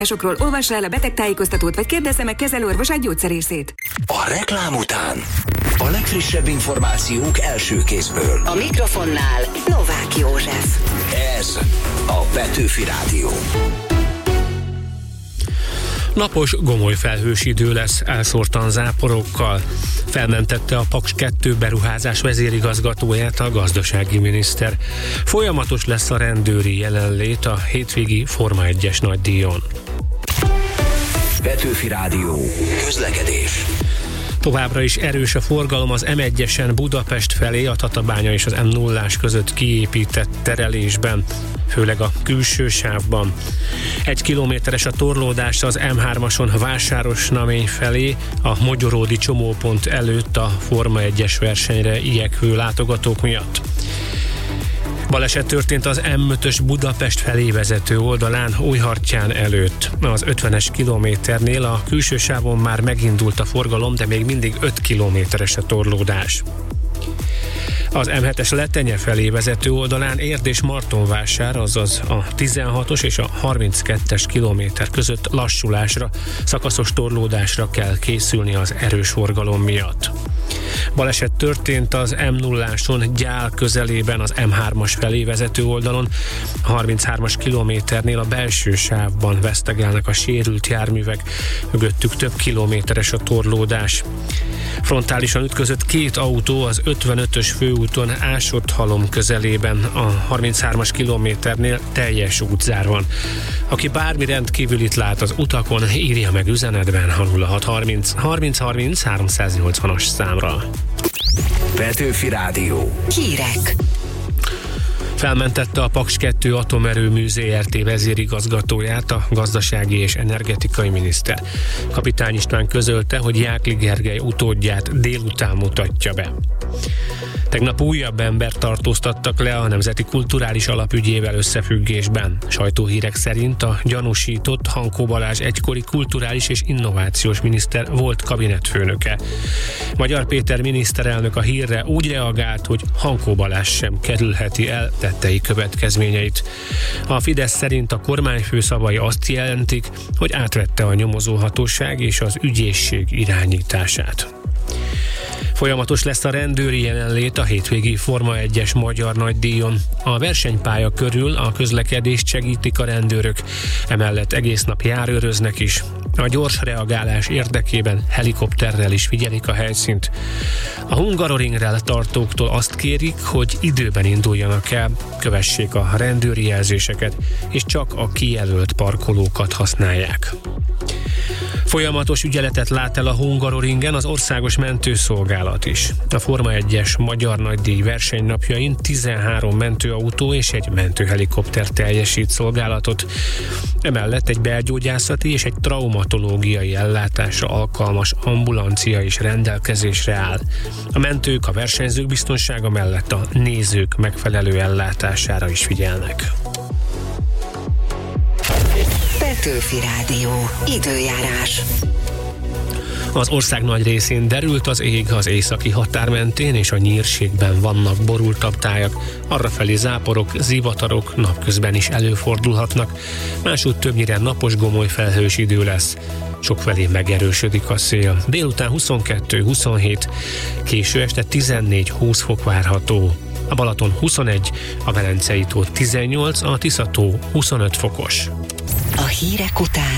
Sokról olvassa el a betegtájékoztatót, vagy kérdezze meg kezelőorvosát, gyógyszerészét. A reklám után a legfrissebb információk első kézből. A mikrofonnál Novák József. Ez a Petőfi Rádió. Napos, gomoly felhős idő lesz, elszórtan záporokkal. Felmentette a Paks 2 beruházás vezérigazgatóját a gazdasági miniszter. Folyamatos lesz a rendőri jelenlét a hétvégi Forma 1-es nagydíjon. Petőfi Rádió. Közlekedés. Továbbra is erős a forgalom az M1-esen Budapest felé, a Tatabánya és az M0-ás között kiépített terelésben, főleg a külső sávban. 1 kilométeres a torlódás az M3-ason Vásárosnamény felé, a Mogyoródi csomópont előtt a Forma 1-es versenyre igyekvő látogatók miatt. Baleset történt az M5-ös Budapest felé vezető oldalán, Újhartyán előtt. Az 50-es kilométernél a külső sávon már megindult a forgalom, de még mindig 5 kilométeres a torlódás. Az M7-es Letenye felé vezető oldalán Érd és Martonvásár, azaz a 16-os és a 32-es kilométer között lassulásra, szakaszos torlódásra kell készülni az erős forgalom miatt. Baleset történt az M0-áson Gyál közelében az M3-as felé vezető oldalon, a 33-as kilométernél a belső sávban vesztegelnek a sérült járművek, mögöttük több kilométeres a torlódás. Frontálisan ütközött 2 autó az 55-ös főúton Ásott-Halom közelében, a 33-as kilométernél teljes útzár van. Aki bármi rendkívülit lát az utakon, írja meg üzenetben a 0630 30 30 380-as számra. Petőfi Rádió. Hírek. Felmentette a Paks 2 atomerőmű Zrt. Vezérigazgatóját a gazdasági és energetikai miniszter. Kapitány István közölte, hogy Jákli Gergely utódját délután mutatja be. Tegnap újabb embert tartóztattak le a Nemzeti Kulturális Alap ügyével összefüggésben. Sajtóhírek szerint a gyanúsított Hankó Balázs egykori kulturális és innovációs miniszter volt kabinetfőnöke. Magyar Péter miniszterelnök a hírre úgy reagált, hogy Hankó Balázs sem kerülheti el tettei következményeit. A Fidesz szerint a kormányfő szavai azt jelentik, hogy átvette a nyomozóhatóság és az ügyészség irányítását. Folyamatos lesz a rendőri jelenlét a hétvégi Forma 1-es magyar nagydíjon. A versenypálya körül a közlekedést segítik a rendőrök, emellett egész nap járőröznek is. A gyors reagálás érdekében helikopterrel is figyelik a helyszínt. A Hungaroringrel tartóktól azt kérik, hogy időben induljanak el, kövessék a rendőri jelzéseket, és csak a kijelölt parkolókat használják. Folyamatos ügyeletet lát el a Hungaroringen az Országos Mentőszolgálat is. A Forma 1-es magyar nagydíj versenynapjain 13 mentőautó és egy mentőhelikopter teljesít szolgálatot. Emellett egy belgyógyászati és egy traumatológiai ellátásra alkalmas ambulancia is rendelkezésre áll. A mentők a versenyzők biztonsága mellett a nézők megfelelő ellátására is figyelnek. Petőfi Rádió. Időjárás. Az ország nagy részén derült az ég, az északi határ mentén és a nyírségben vannak borultabb tájak, arrafelé záporok, zivatarok napközben is előfordulhatnak, másútt többnyire napos, gomoly felhős idő lesz. Sokfelé megerősödik a szél. Délután 22-27, késő este 14-20 fok várható. A Balaton 21, a Velencei tó 18, a Tisza tó 25 fokos. A hírek után